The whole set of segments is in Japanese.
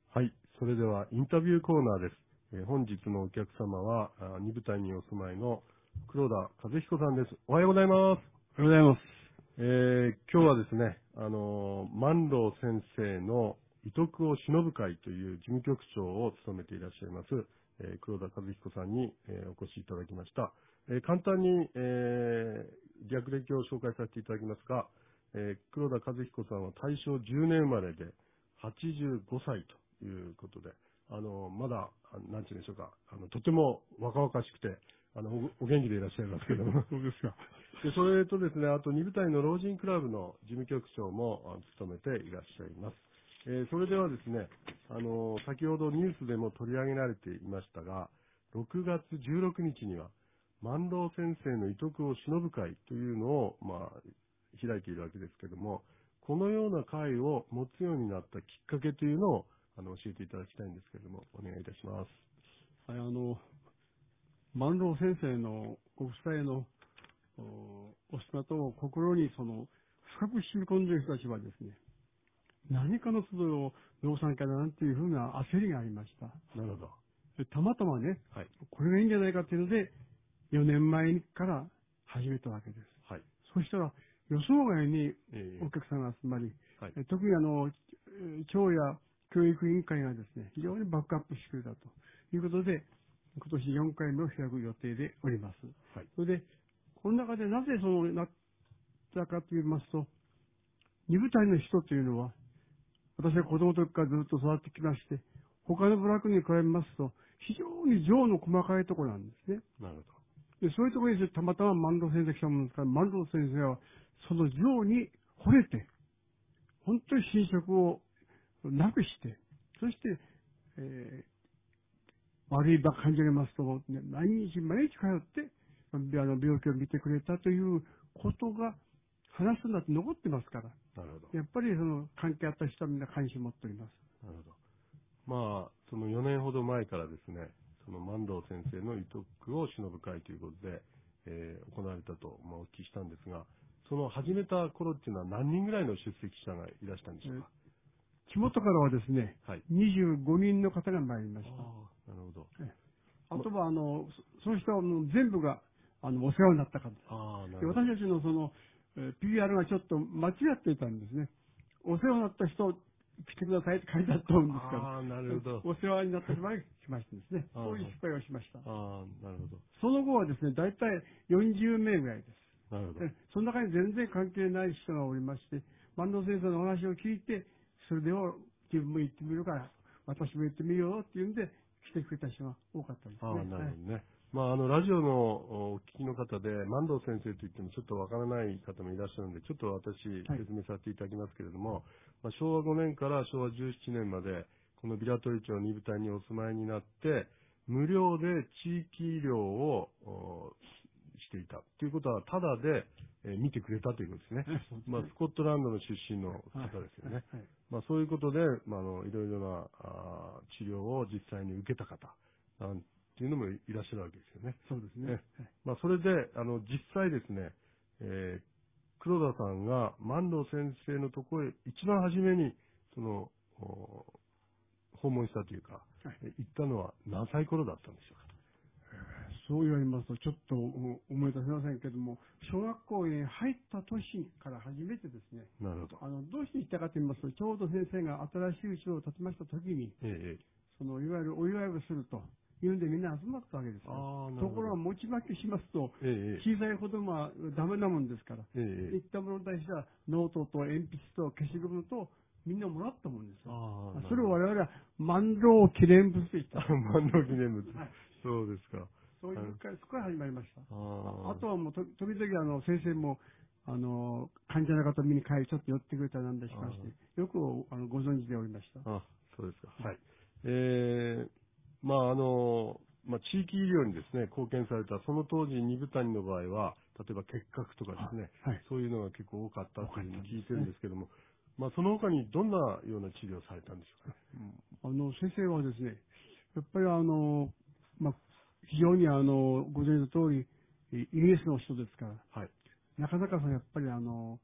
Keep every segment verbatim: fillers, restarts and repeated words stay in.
はい。それではインタビューコーナーです。えー本日のお客様は、あに部隊にお住まいの黒田和彦さんです。おはようございます。 おはようございます。 えー今日はですね、あのー万郎先生の遺徳を忍ぶ会という事務局長を務めていらっしゃいます、えー黒田和彦さんに、えーお越しいただきました。えー簡単に、えー略歴を紹介させていただきますが、えー黒田和彦さんは大正じゅうねん生まれではちじゅうごさいということで、あのまだ、あなんていうんでしょうか、あのとても若々しくて、あのおお元気でいらっしゃいますけども。 そうですか。 で、それとですね、あとに部隊の老人クラブの事務局長もあ務めていらっしゃいます。えーそれではですね、あの先ほどニュースでも取り上げられていましたが、ろくがつじゅうろくにちには、万郎先生の遺徳を忍ぶ会というのを、まあ、開いているわけですけども、このような会を持つようになったきっかけというのを、あの、教えていただきたいんですけれども、お願いいたします。 はい、あの、万郎先生のご夫妻のおお姿を心にその深く染み込んでいる人たちはですね、何かの都度を農産家だなんていうふうな焦りがありました。 なるほど。 でたまたまね、 はい。 これがいいんじゃないかっていうので、よねんまえから始めたわけです。 はい。 そしたら予想外にえお客さんが集まり、 ー、はい。 え特にあの、え町や教育委員会がですね、非常にバックアップしてくれたということで、今年よんかいめを開く予定でおります。 はい。 それで、この中でなぜそうなったかと言いますと、二部隊の人というのは、私は子供の時からずっと育ってきまして、他の部落に比べますと、非常に情の細かいところなんですね。 なるほで、そういうところにたまたま万郎先生来たものですから、万郎先生はその情に惚れて、本当に侵食をなくして、そして、えー、悪い感じがますと、ね、毎日毎日通って、あの病気を見てくれたということが話すんだって残ってますから、 ど。なるほど。 やっぱりその関係あった人はみんな関心を持っております。 なるほど。まあ、そのよねんほど前からですね、その万郎先生の遺徳を忍ぶ会ということで、えー行われたと、まあ、お聞きしたんですが、その始めた頃っていうのは何人ぐらいの出席者がいらしたんでしょうか。 木本からはですね、 はい。 にじゅうごにんの方が参りまあした。 あ、なるほど。 ええあとは、あの、そその人はもう全部が、あの、お世話になった方です。 ああ、なで、 るほど。 私たちのその、えー ピーアール がちょっと間違っていたんですね。お世話になった人、来てくださいって書いてあったもんですから、 ああ、なるほど。 お世話になった人まで来ましてですね、 ああ、 そういう失敗をしました。 ああ、なるほど。 その後はですね、大体よんじゅうめいぐらいです。 なるほど。 でその中に全然関係ない人がおりまして、万能先生のお話を聞いて、それでを自分も行ってみるから、私も行ってみようっていうんで、来てくれた人が多かったですああ、 ね。 なるはいほどね。まあ、あの、ラジオのお聞きの方で、万藤先生といってもちょっとわからない方もいらっしゃるので、ちょっと私、 はい。 説明させていただきますけれども、まあ、しょうわごねんからしょうわじゅうななねんまで、このビラトリ町に部隊にお住まいになって、無料で地域医療をおしていた。ということは、ただで、えー見てくれたということですね。 えそうですねまあ、スコットランドの出身のはい。 方ですよね。 はい。 まあ、そういうことで、まあ、あの、いろいろなあー治療を実際に受けた方、なんていうのもいらっしゃるわけですよね。 そうですね。 えまあ、それで、あの、実際ですね、えー黒田さんが万郎先生のところへ一番初めに、その、お訪問したというか、 はい。 え行ったのは何歳頃だったんでしょうか。 そう言われますと、ちょっとお思い出せませんけども、小学校に入った年から初めてですね、 なるほど。 あの、どうして行ったかと言いますと、ちょうど先生が新しい家を建てました時に、 ええええその、いわゆるお祝いをするというんでみんな集まったわけですよ。 ああ、なるとほど。 ころが持ち負けしますと、 ええ小さい子供はダメなもんですから、 ええええいったものに対してはノートと鉛筆と消しゴムとみんなもらったもんですよ。 ああ、なそれをるほど。 我々は万郎記念物と言ったあ、 んです。 万能記念物。 はい。 そうですか。 そういうから、そこから始まりました。あああとはもうと、時々あの、先生も、あの、患者の方見に帰り、ちょっと寄ってくれたりなんだしまして、よくあのご存知でおりました。 あ、あ、そうですか。はい。えー、まあ、あの、まあ、地域医療にですね、貢献された、その当時、二部谷の場合は、例えば結核とかですね、 はい。 そういうのが結構多かった多かっというふうに聞いてたんですね。 るんですけども、まあ、その他にどんなような治療をされたんでしょうかね。 あの、先生はですね、やっぱりあの、まあ、非常にあの、ご存知の通り、イギリスの人ですから、 はい。 なかなかそのやっぱりあの、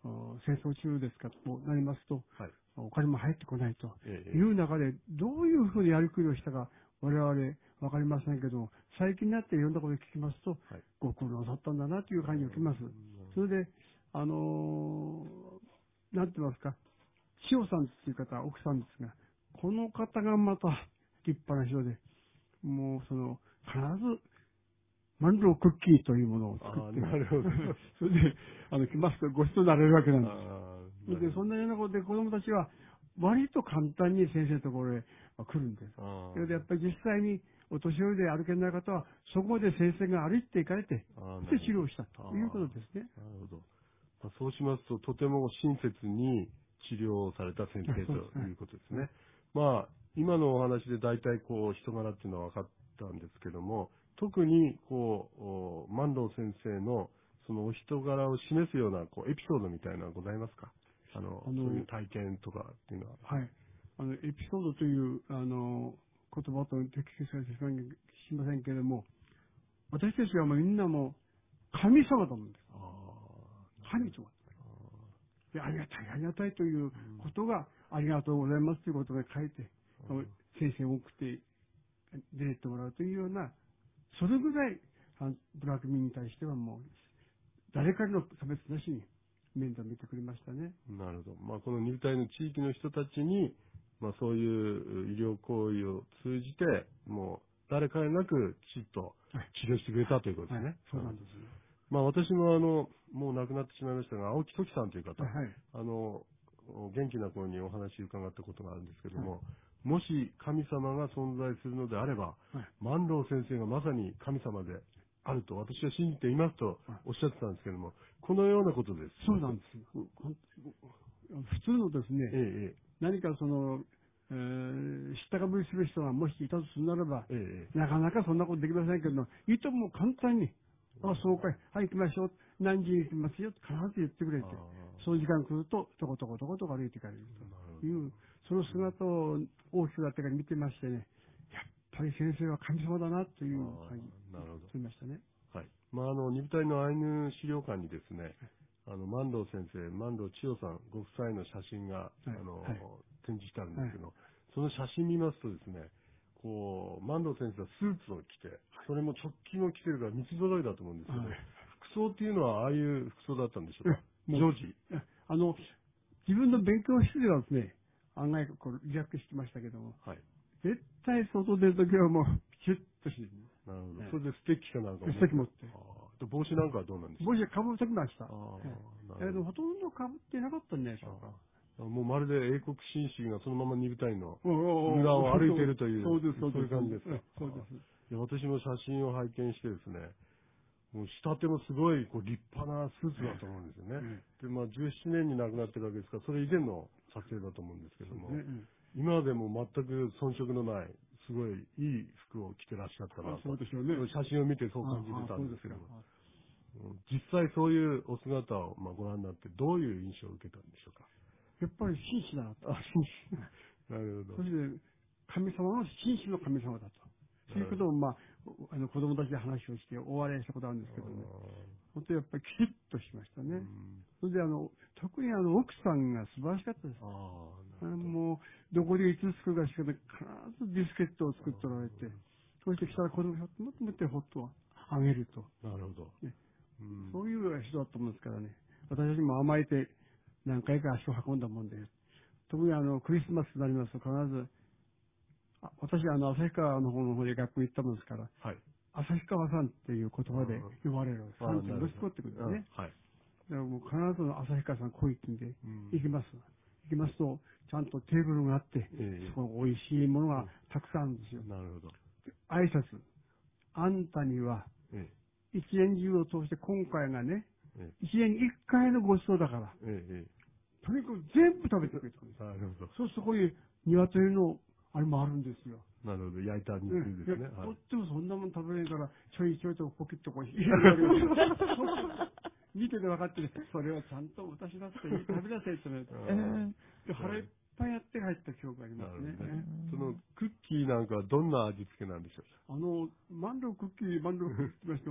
戦争中ですかとなりますと、 はい。 お金も入ってこないとええいう中で、どういうふうにやりくりをしたか、我々わかりませんけども、最近になっていろんなことを聞きますと、 はい。 ご苦労なさったんだなという感じを受けます。それで、あのーなんて言いますか、千代さんっていう方、奥さんですが、この方がまた立派な人で、もうその、必ず、万能クッキーというものを作って、 あーなるほどそれで、あの、来ますとごちそうになれるわけなんです。 あそれで、そんなようなことで子供たちは、割と簡単に先生のところへ来るんです。 あそれで、やっぱり実際にお年寄りで歩けない方は、そこで先生が歩いて行かれて、 あそして治療したということですね。 なるほど。まあ、そうしますと、とても親切に治療された先生ということですね。まあ、今のお話で大体こう、人柄っていうのは分かったんですけども、特にこう、万郎先生のそのお人柄を示すようなこうエピソードみたいなのはございますか？あの、 あのそういう体験とかっていうのは。 はい。あの、エピソードという、あの、言葉と適切かしませんけれども、私たちはもうみんなもう神様だもんです。 あ神様。でありがたい、ありがたいということが、ありがとうございますということが書いて、先生を送って出てってもらうというような、それぐらい、あのブラック民に対してはもう、誰かの差別なしに面倒を見てくれましたね。 なるほど。まあ、この入隊の地域の人たちに、まあ、そういう医療行為を通じて、もう誰かなくきちっと治療してくれたということですね。 はい、そうなんですね。 まあ、私もあの、もう亡くなってしまいましたが、青木時さんという方、 はい。 あの、元気な頃にお話伺ったことがあるんですけども、 はいもし神様が存在するのであれば、 はい万郎先生がまさに神様であると私は信じていますとおっしゃってたんですけども、このようなことです。 そうなんですよ。普通のですね、 ええ、 何かその、えー、知ったかぶりする人がもしいたとするならば、 ええ、 なかなかそんなことできませんけど、いとも簡単に、あ、そうかい、はい、行きましょう。何時に行きますよ。必ず言ってくれて、その時間来ると、とことことこと歩いて帰れるという、その姿を大きくなってから見てましてね、やっぱり先生は神様だなという感じ、 なるほど。 思いましたね。 はい。まあ、あの、二部隊のアイヌ資料館にですね、あの、万郎先生、万郎千代さんご夫妻の写真が、 はいあの、 はい展示してあるんですけど、その写真見ますとですね、こう、万郎先生はスーツを着て、それも直近を着てるから三つ揃いだと思うんですけど、 はい服装っていうのはああいう服装だったんでしょうか？ もう常時。 あの、自分の勉強室ではですね、案外こうリラックスしてましたけども、 はい。 絶対外出るときはもう、ピシュッとしてる。 なるほど。 はいそれでステッキかなんかステッキ持ってあーで帽子なんかはどうなんでしょう？ 帽子かぶってきました。 ああ、 だなるほど。 けどほとんどかぶってなかったんじゃないでしょうか。 あもうまるで英国紳士がそのまま二部隊のおうおうおう村を歩いているという、 そうです、そうです。 そういう感じですか。 そうです。 いや私も写真を拝見してですね、もう仕立てもすごいこう立派なスーツだと思うんですよね。で、まあじゅうななねんに亡くなってるわけですから、それ以前の撮影だと思うんですけども、今でも全く遜色のない、すごいいい服を着てらっしゃったなと。 そうでしょうね。 写真を見てそう感じてたんですけども、実際そういうお姿をまあご覧になってどういう印象を受けたんでしょうか？ やっぱり紳士だなと。 あ、紳士。なるほど。 そして神様の紳士の神様だと。そういうことを、まあ、あの子供たちで話をして大笑いしたことあるんですけどね。本当にやっぱりきちっとしましたね。それであの、特にあの、奥さんが素晴らしかったです。ああもう、どこでいつ作るかしかで必ずビスケットを作っておられて、そして来たら子供がもっともってほっとあげると。 なるほど。 ねうん、 そういう人だと思うんですからね。私たちも甘えて何回か足を運んだもんで、特にあの、クリスマスになりますと必ず、あ私はあの、旭川の方の方で学校行ったもんですから、 はい。 旭川さんっていう言葉で呼ばれる。さんって息子ってことですね。 はい。 だからもう必ず旭川さん来いってんで、行きます。行きますと、ちゃんとテーブルがあって、 えそこに美味しいものがたくさんあるんですよ。 なるほど。 挨拶。あんたには、 え一年中を通して今回がね、 え一年に一回のごちそうだから、 ええとにかく全部食べてくれたんです。 なるほど。 そうするとこういう鶏のあれもあるんですよ。 なるほど。焼いた肉ですね。 とってもそんなもん食べれんから、ちょいちょいとポケットこう入れるわけですよ。見てて分かってる。それはちゃんと私だって食べなさいって言われて。腹いっぱいやって帰った記憶がありますね。 そのクッキーなんかはどんな味付けなんでしょうあの、マンロークッキー、マンロークッキーって言いましても、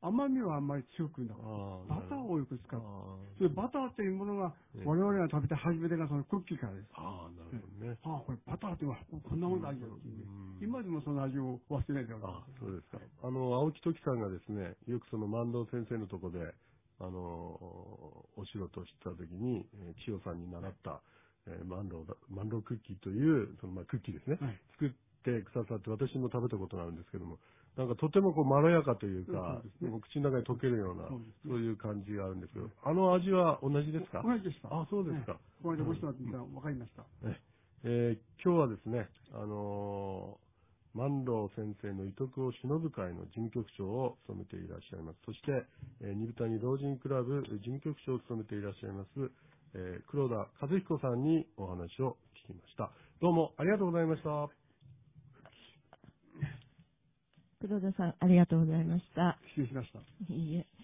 甘みはあんまり強くなかあった。バターをよく使う。 あそれバターというものが、 ええ我々が食べて初めてがそのクッキーからです。 ああ、なるほどね。 ああ、これバターってはこんなもんの味だっていうね。今でもその味を忘れないでおりあまあ、そうですか。あの、青木時さんがですね、よくその万堂先生のとこで、あの、お仕事をしてた時に、えー、千代さんに習った、えー、万堂だ、万堂クッキーという、そのまあクッキーですね。 す。はい。 作ってくださって、私も食べたことがあるんですけども、なんかとてもこうまろやかというか、 そうですねもう口の中に溶けるような、 そうですねそういう感じがあるんですけど、あの味は同じですか？ 同じでした。 あ、そうですか。 ねこの間ご一緒になってみたら分かりました。 ええー今日はですね、あのー万郎先生の遺徳を忍ぶ会の事務局長を務めていらっしゃいます。そして、えー、二部谷老人クラブ事務局長を務めていらっしゃいます、えー黒田和彦さんにお話を聞きました。どうもありがとうございました。 黒田さん、ありがとうございました。 失礼しました。 いいえ。